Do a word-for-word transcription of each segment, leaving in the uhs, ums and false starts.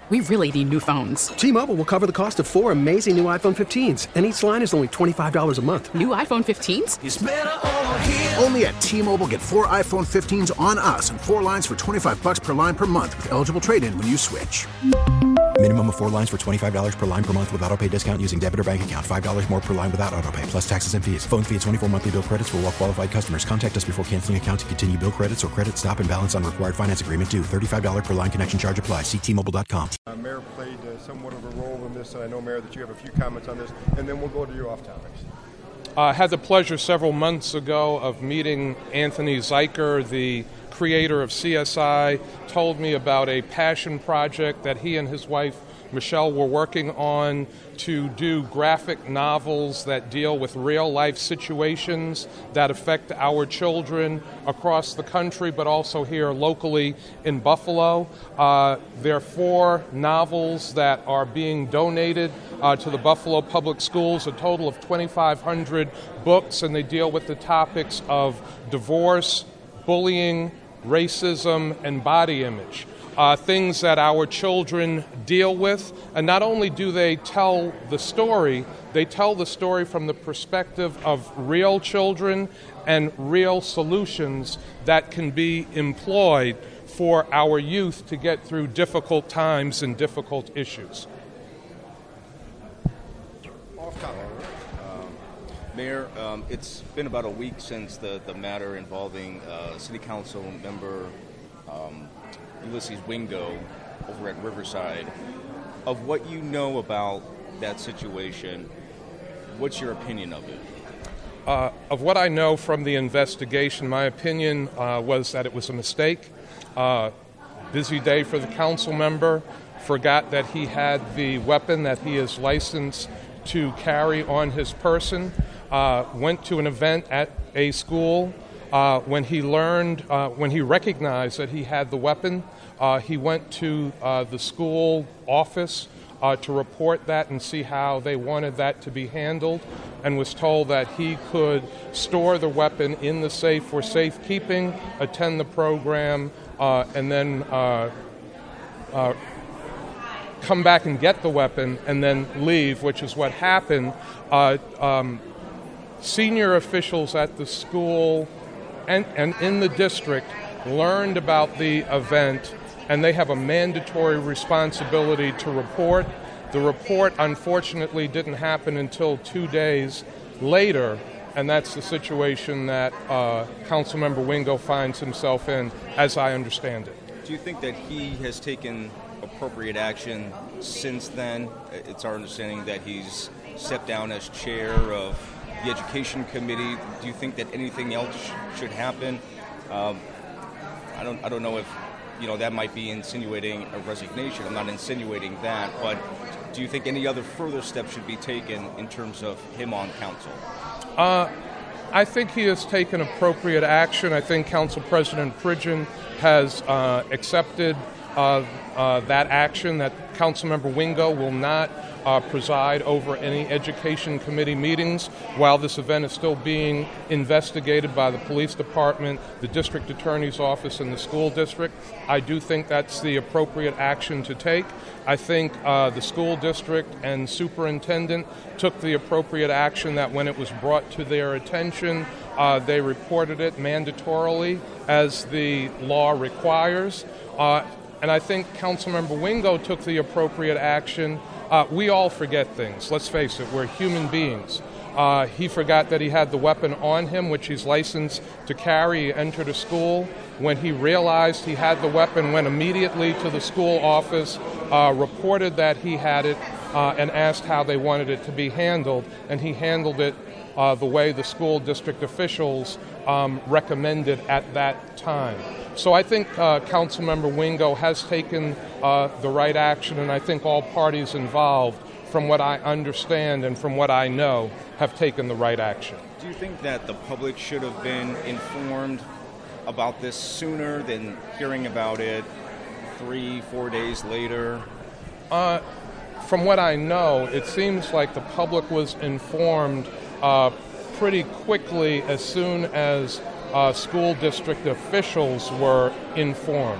We really need new phones. T-Mobile will cover the cost of four amazing new iPhone fifteens, and each line is only twenty-five dollars a month. New iPhone fifteens? It's better over here. Only at T-Mobile, get four iPhone fifteens on us and four lines for twenty-five dollars per line per month with eligible trade-in when you switch. Minimum of four lines for twenty-five dollars per line per month with autopay discount using debit or bank account. five dollars more per line without autopay, plus taxes and fees. Phone fee at twenty-four monthly bill credits for well-qualified customers. Contact us before canceling account to continue bill credits or credit stop and balance on required finance agreement due. thirty-five dollars per line connection charge applies. See T Mobile dot com. Uh, Mayor played uh, somewhat of a role in this, and I know, Mayor, that you have a few comments on this, and then we'll go to your off-topics. I uh, had the pleasure several months ago of meeting Anthony Zeiker, the creator of C S I, told me about a passion project that he and his wife Michelle were working on to do graphic novels that deal with real-life situations that affect our children across the country, but also here locally in Buffalo. Uh, there are four novels that are being donated uh, to the Buffalo Public Schools, a total of twenty-five hundred books, and they deal with the topics of divorce, bullying, racism, and body image. Uh, things that our children deal with. And not only do they tell the story, they tell the story from the perspective of real children and real solutions that can be employed for our youth to get through difficult times and difficult issues. Um, Mayor, um, it's been about a week since the, the matter involving uh, City Council member um, Ulysses Wingo over at Riverside. Of what you know about that situation, what's your opinion of it? Uh, of what I know from the investigation, my opinion uh, was that it was a mistake. Uh, busy day for the council member, forgot that he had the weapon that he is licensed to carry on his person, uh, went to an event at a school. Uh, when he learned, uh, when he recognized that he had the weapon, uh, he went to uh, the school office uh, to report that and see how they wanted that to be handled, and was told that he could store the weapon in the safe for safekeeping, attend the program, uh, and then uh, uh, come back and get the weapon and then leave, which is what happened. Uh, um, senior officials at the school And, and in the district learned about the event, and they have a mandatory responsibility to report. The report, unfortunately, didn't happen until two days later, and that's the situation that uh, Councilmember Wingo finds himself in, as I understand it. Do you think that he has taken appropriate action since then? It's our understanding that he's stepped down as chair of the Education Committee. Do you think that anything else sh- should happen? Um, I don't. I don't know if you know that might be insinuating a resignation. I'm not insinuating that, but do you think any other further steps should be taken in terms of him on council? Uh, I think he has taken appropriate action. I think Council President Pridgeon has uh, accepted uh, uh, that action. That Councilmember Wingo will not Uh, preside over any education committee meetings while this event is still being investigated by the police department, the district attorney's office, and the school district. I do think that's the appropriate action to take. I think uh, the school district and superintendent took the appropriate action that when it was brought to their attention, uh, they reported it mandatorily as the law requires. Uh, and I think Councilmember Wingo took the appropriate action. Uh, we all forget things. Let's face it, we're human beings. Uh, he forgot that he had the weapon on him, which he's licensed to carry. He entered a school. When he realized he had the weapon, went immediately to the school office, uh, reported that he had it, uh, and asked how they wanted it to be handled. And he handled it uh, the way the school district officials um, recommended at that time. So I think uh, Councilmember Wingo has taken uh, the right action, and I think all parties involved, from what I understand and from what I know, have taken the right action. Do you think that the public should have been informed about this sooner than hearing about it three, four days later? Uh, from what I know, it seems like the public was informed uh, pretty quickly as soon as Uh, school district officials were informed.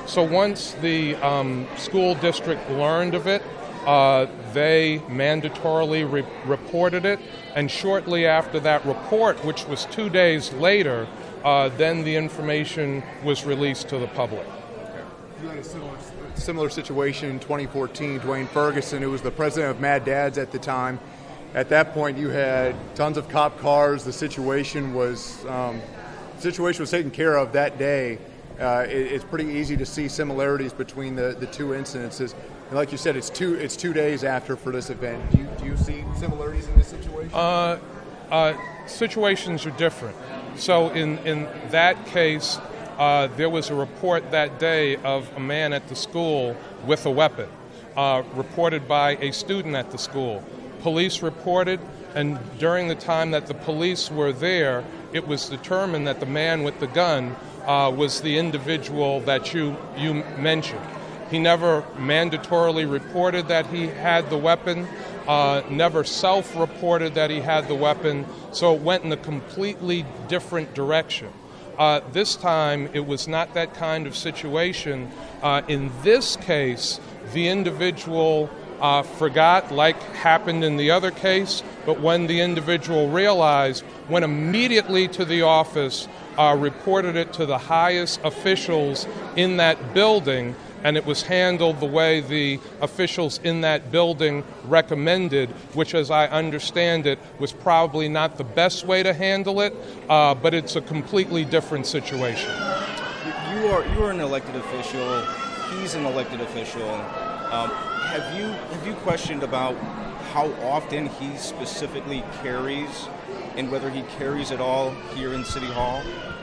So once the um, school district learned of it, uh, they mandatorily re- reported it, and shortly after that report, which was two days later, uh, then the information was released to the public. You had a similar, similar situation in twenty fourteen. Dwayne Ferguson, who was the president of Mad Dads at the time, at that point you had tons of cop cars. The situation was um, situation was taken care of that day. Uh, it, it's pretty easy to see similarities between the, the two incidences. And like you said, it's two it's two days after for this event. Do you, do you see similarities in this situation? Uh, uh, situations are different. So in, in that case, uh, there was a report that day of a man at the school with a weapon, uh, reported by a student at the school. Police reported, and during the time that the police were there, it was determined that the man with the gun uh, was the individual that you, you mentioned. He never mandatorily reported that he had the weapon, uh, never self-reported that he had the weapon, so it went in a completely different direction. Uh, this time, it was not that kind of situation. Uh, in this case, the individual uh, forgot, like happened in the other case, but when the individual realized, went immediately to the office, uh, reported it to the highest officials in that building, and it was handled the way the officials in that building recommended, which, as I understand it, was probably not the best way to handle it, uh, but it's a completely different situation. You are you are an elected official. He's an elected official. Um, have you have you questioned about how often he specifically carries, and whether he carries at all here in City Hall?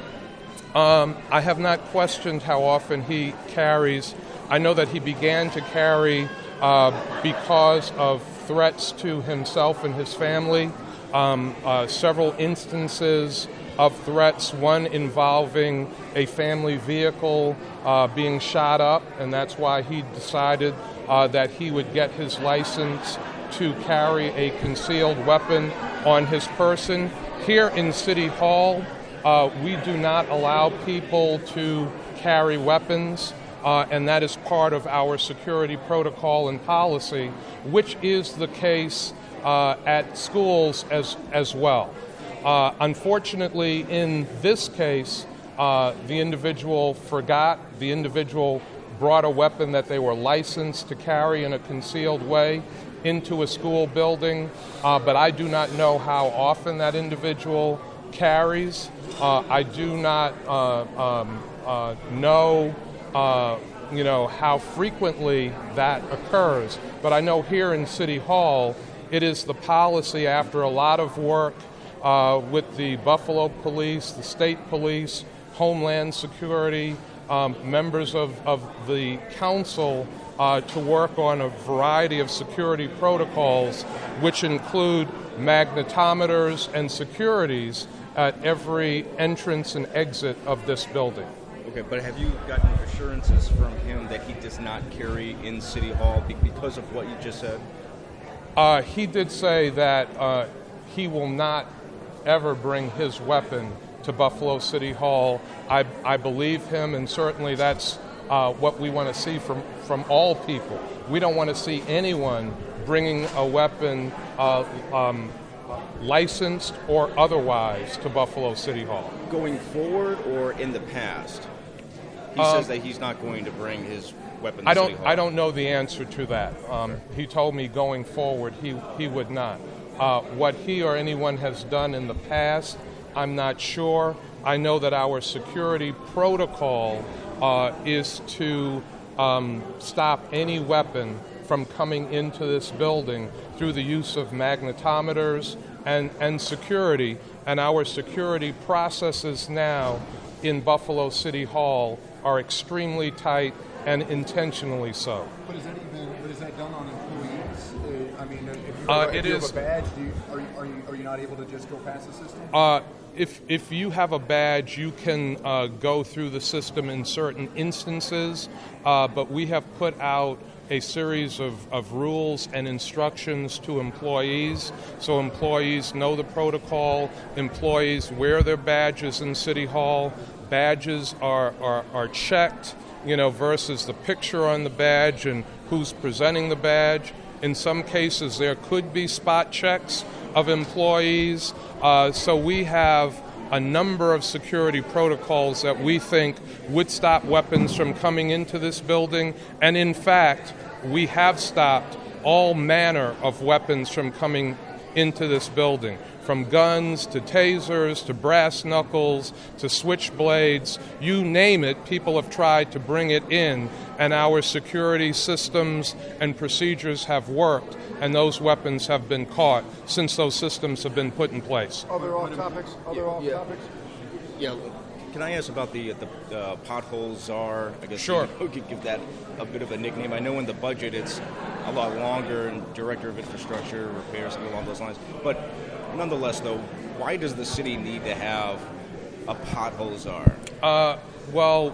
Um, I have not questioned how often he carries. I know that he began to carry uh, because of threats to himself and his family. Um, uh, several instances of threats, one involving a family vehicle uh, being shot up, and that's why he decided uh, that he would get his license to carry a concealed weapon on his person. Here in City Hall, Uh, we do not allow people to carry weapons, uh, and that is part of our security protocol and policy, which is the case uh, at schools as, as well. Uh, unfortunately, in this case, uh, the individual forgot. The individual brought a weapon that they were licensed to carry in a concealed way into a school building, uh, but I do not know how often that individual carries. Uh, I do not uh, um, uh, know, uh, you know, how frequently that occurs, but I know here in City Hall, it is the policy after a lot of work uh, with the Buffalo Police, the state police, Homeland Security, um, members of, of the council uh, to work on a variety of security protocols, which include magnetometers and securities at every entrance and exit of this building. Okay, but have you gotten assurances from him that he does not carry in City Hall because of what you just said? Uh, he did say that uh, he will not ever bring his weapon to Buffalo City Hall. I, I believe him, and certainly that's uh, what we want to see from, from all people. We don't want to see anyone bringing a weapon uh, um, licensed or otherwise to Buffalo City Hall. Going forward or in the past? He uh, says that he's not going to bring his weapon to I don't, City Hall. I don't know the answer to that. Um, he told me going forward he, he would not. Uh, what he or anyone has done in the past, I'm not sure. I know that our security protocol uh, is to um, stop any weapon from coming into this building through the use of magnetometers and, and security. And our security processes now in Buffalo City Hall are extremely tight and intentionally so. But is that even, but is that done on employees? Uh, I mean, if you, Uh, if it you is- have a badge, do you, are, you, are, you, are you not able to just go past the system? Uh, if if you have a badge, you can uh, go through the system in certain instances, uh, but we have put out a series of, of rules and instructions to employees, so employees know the protocol, employees wear their badges in City Hall, badges are, are, are checked, you know, versus the picture on the badge and who's presenting the badge. In some cases, there could be spot checks of employees. Uh, so we have a number of security protocols that we think would stop weapons from coming into this building. And in fact, we have stopped all manner of weapons from coming into this building, from guns to tasers to brass knuckles to switchblades. You name it, people have tried to bring it in, and our security systems and procedures have worked, and those weapons have been caught since those systems have been put in place. Other off topics? Other yeah, off yeah. topics? Yeah. Can I ask about the the uh, pothole czar? I guess sure. We could give that a bit of a nickname. I know in the budget it's a lot longer, and director of infrastructure, repairs, something along those lines. But nonetheless, though, why does the city need to have a pothole czar? Uh, well,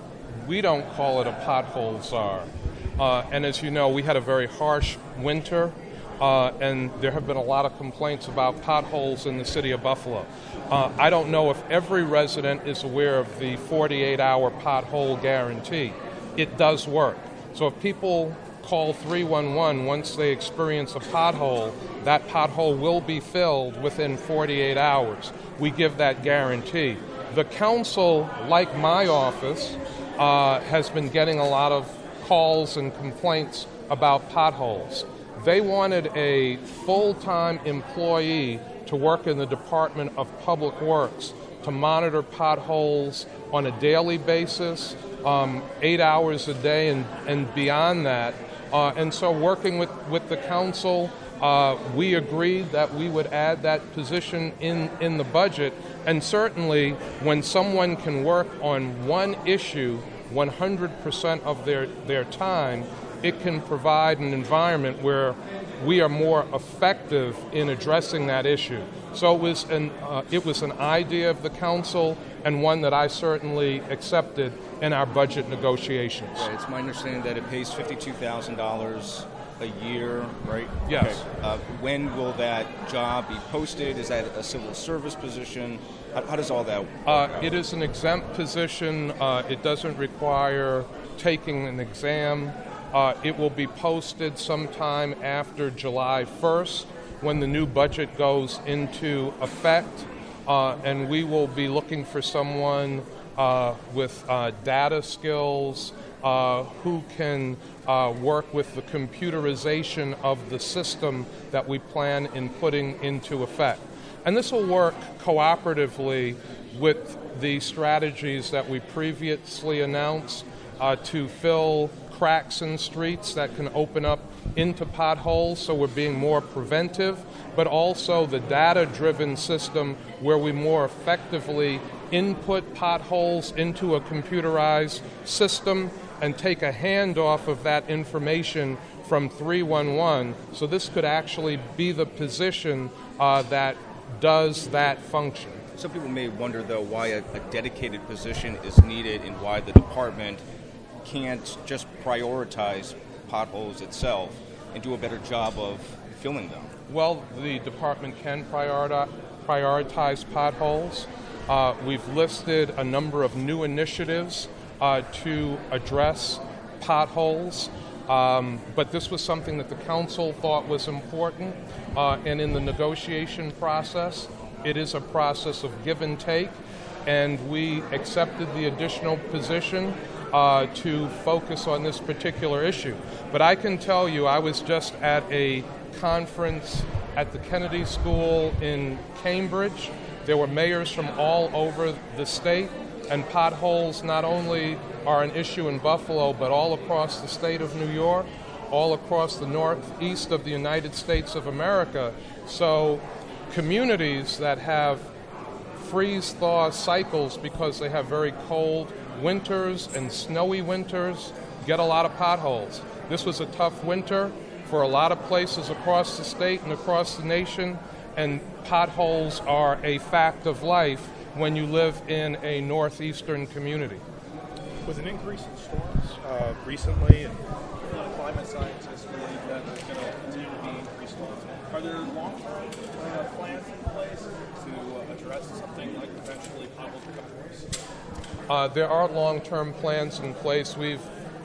we don't call it a pothole czar. Uh, and as you know, we had a very harsh winter. Uh, and there have been a lot of complaints about potholes in the city of Buffalo. Uh, I don't know if every resident is aware of the forty-eight hour pothole guarantee. It does work. So if people call three one one once they experience a pothole, that pothole will be filled within forty-eight hours. We give that guarantee. The council, like my office, uh, has been getting a lot of calls and complaints about potholes. They wanted a full-time employee to work in the Department of Public Works to monitor potholes on a daily basis, um, eight hours a day and, and beyond that. Uh, and so working with, with the council, uh, we agreed that we would add that position in, in the budget. And certainly when someone can work on one issue one hundred percent of their, their time, it can provide an environment where we are more effective in addressing that issue. So it was an uh, it was an idea of the council, and one that I certainly accepted in our budget negotiations. Right, it's my understanding that it pays fifty-two thousand dollars a year, right? Yes. Okay. Uh, when will that job be posted? Is that a civil service position? How, how does all that work uh, out? It is an exempt position. Uh, it doesn't require taking an exam. Uh, it will be posted sometime after July first when the new budget goes into effect, uh, and we will be looking for someone uh, with uh, data skills uh, who can uh, work with the computerization of the system that we plan in putting into effect. And this will work cooperatively with the strategies that we previously announced uh, to fill cracks in streets that can open up into potholes, so we're being more preventive, but also the data-driven system where we more effectively input potholes into a computerized system and take a handoff of that information from three one one. So this could actually be the position uh, that does that function. Some people may wonder, though, why a, a dedicated position is needed and why the department can't just prioritize potholes itself and do a better job of filling them. Well, the department can prioritize, prioritize potholes. Uh, we've listed a number of new initiatives uh, to address potholes, um, but this was something that the council thought was important, uh, and in the negotiation process, it is a process of give and take, and we accepted the additional position Uh, to focus on this particular issue. But I can tell you, I was just at a conference at the Kennedy School in Cambridge. There were mayors from all over the state, and potholes not only are an issue in Buffalo, but all across the state of New York, all across the northeast of the United States of America. So communities that have freeze-thaw cycles because they have very cold winters and snowy winters get a lot of potholes. This was a tough winter for a lot of places across the state and across the nation, and potholes are a fact of life when you live in a northeastern community. With an increase in storms uh, recently, and climate scientists believe that there's going to continue to be increased Are there long-term uh, plans in place to uh, address something like potentially potholes becoming worse? Uh, there are long-term plans in place. We've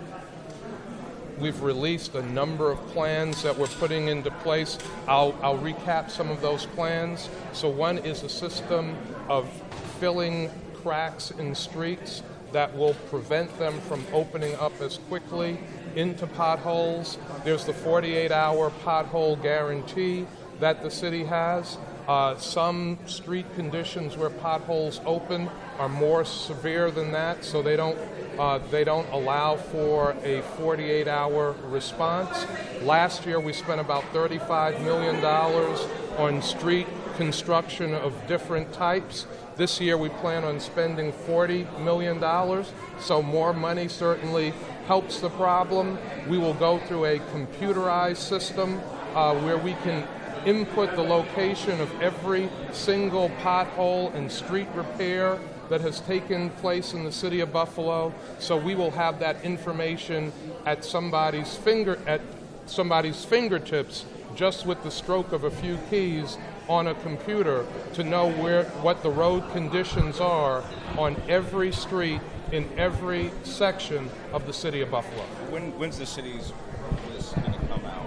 we've released a number of plans that we're putting into place. I'll, I'll recap some of those plans. So one is a system of filling cracks in streets that will prevent them from opening up as quickly into potholes. There's the forty-eight hour pothole guarantee that the city has. Uh, some street conditions where potholes open are more severe than that, so they don't uh, they don't allow for a forty-eight hour response. Last year we spent about thirty-five million dollars on street construction of different types. This year we plan on spending forty million dollars, so more money certainly helps the problem. We will go through a computerized system uh, where we can input the location of every single pothole and street repair that has taken place in the city of Buffalo. So we will have that information at somebody's finger at somebody's fingertips, just with the stroke of a few keys on a computer, to know where what the road conditions are on every street in every section of the city of Buffalo. When, when's the city's list going to come out?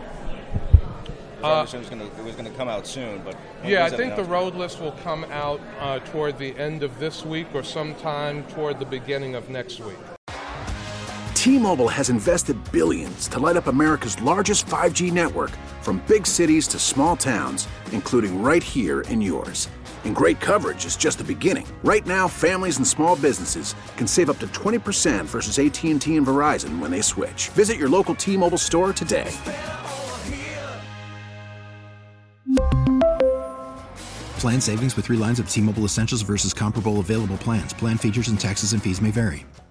Uh, it was going to it was going to come out soon, but yeah, I think the road list will come out uh, toward the end of this week or sometime toward the beginning of next week. T-Mobile has invested billions to light up America's largest five G network, from big cities to small towns, including right here in yours. And great coverage is just the beginning. Right now, families and small businesses can save up to twenty percent versus A T and T and Verizon when they switch. Visit your local T-Mobile store today. Plan savings with three lines of T-Mobile Essentials versus comparable available plans. Plan features and taxes and fees may vary.